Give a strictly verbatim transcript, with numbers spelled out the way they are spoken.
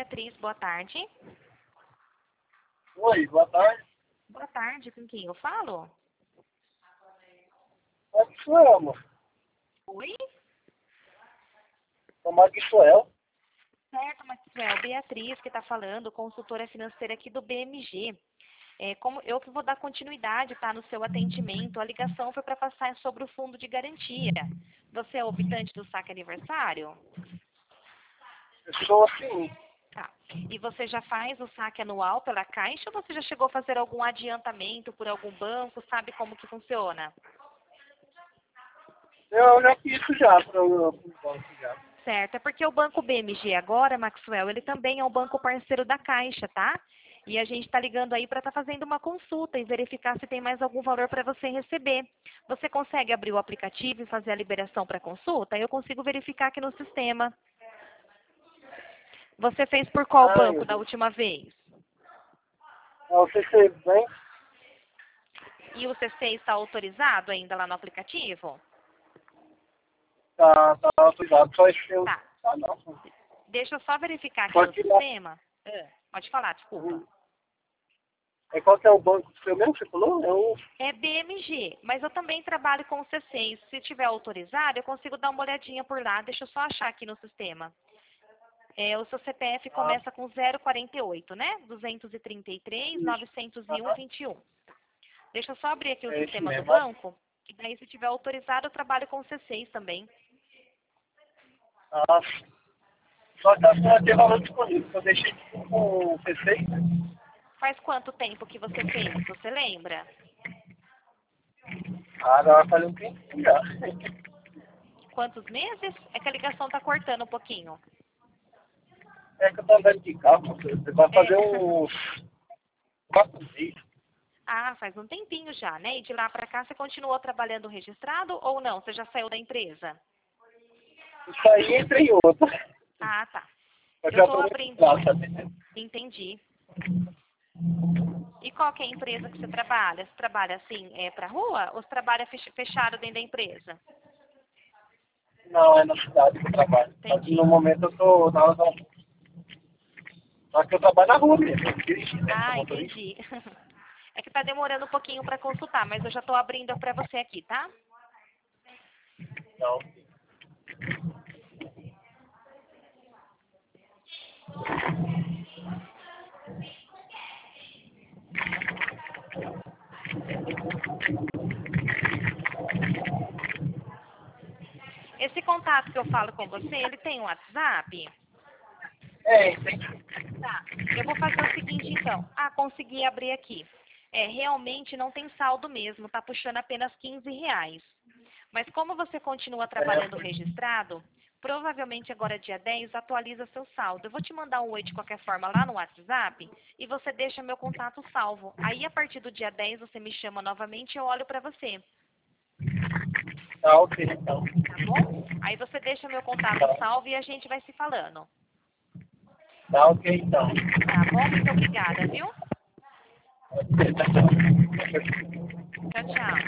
Beatriz, boa tarde. Oi, boa tarde. Boa tarde, com quem eu falo? Maxwell, amor. Oi? É o Maxwell. Certo, Maxwell. Beatriz que está falando, consultora financeira aqui do B M G. É, como eu que vou dar continuidade, tá, no seu atendimento. A ligação foi para passar sobre o fundo de garantia. Você é optante do saque aniversário? Eu sou assim. Tá. E você já faz o saque anual pela Caixa ou você já chegou a fazer algum adiantamento por algum banco? Sabe como que funciona? Eu já fiz isso já para o banco já. Certo, é porque o Banco B M G agora, Maxwell, ele também é um banco parceiro da Caixa, tá? E a gente está ligando aí para estar fazendo uma consulta e verificar se tem mais algum valor para você receber. Você consegue abrir o aplicativo e fazer a liberação para consulta? Eu consigo verificar aqui no sistema. Você fez por qual Ai, banco meu da Deus. última vez? Ah, o C C bem? E o C C está autorizado ainda lá no aplicativo? Tá, tá autorizado. Só esse eu. Tá. Ah, não. Deixa eu só verificar aqui no Pode ir lá. sistema. Ah, pode falar, desculpa. É qual que é o banco seu mesmo que você falou? É o... É B M G, mas eu também trabalho com o C seis. Se tiver autorizado, eu consigo dar uma olhadinha por lá. Deixa eu só achar aqui no sistema. É, o seu C P F Ah, começa com zero quarenta e oito, né? duzentos e trinta e três, isso. novecentos e um, Aham. vinte e um. Deixa eu só abrir aqui o É esse sistema do mesmo. banco. E daí, se tiver autorizado, eu trabalho com o C seis também. Ah, só que não tem valor disponível. Eu deixei tipo, com o C C. Faz quanto tempo que você fez? Você lembra? Ah, agora falei um tempinho já. Quantos meses? É que a ligação tá cortando um pouquinho. É que eu tô andando de carro. Você vai É. fazer uns quatro meses. Ah, faz um tempinho já, né? E de lá pra cá você continuou trabalhando registrado ou não? Você já saiu da empresa? Isso aí entra em outra. Ah, tá. Eu Eu já tô tô abrindo. registrado também. Entendi. E qual que é a empresa que você trabalha? Você trabalha assim, é pra rua ou você trabalha fech- fechado dentro da empresa? Não, é na cidade que eu trabalho. Só que no Entendi. momento eu tô na hora da... Só que eu trabalho na rua mesmo, eu dirijo, né? Sou Ah, motorista. entendi. É que tá demorando um pouquinho pra consultar, mas eu já tô abrindo pra você aqui, tá? Não. Esse contato que eu falo com você, ele tem um WhatsApp? É, tem. Tá. Eu vou fazer o seguinte, então. Ah, consegui abrir aqui. É, realmente não tem saldo mesmo, tá puxando apenas quinze reais. Mas como você continua trabalhando É, registrado, provavelmente agora dia dez atualiza seu saldo. Eu vou te mandar um oi de qualquer forma lá no WhatsApp e você deixa meu contato salvo. Aí a partir do dia dez você me chama novamente e eu olho pra você, tá ok, então. tá bom? Aí você deixa meu contato Tá, salvo e a gente vai se falando. tá ok, então. Tá bom? Muito obrigada, viu? Pode ser, tá bom. Tchau, tchau.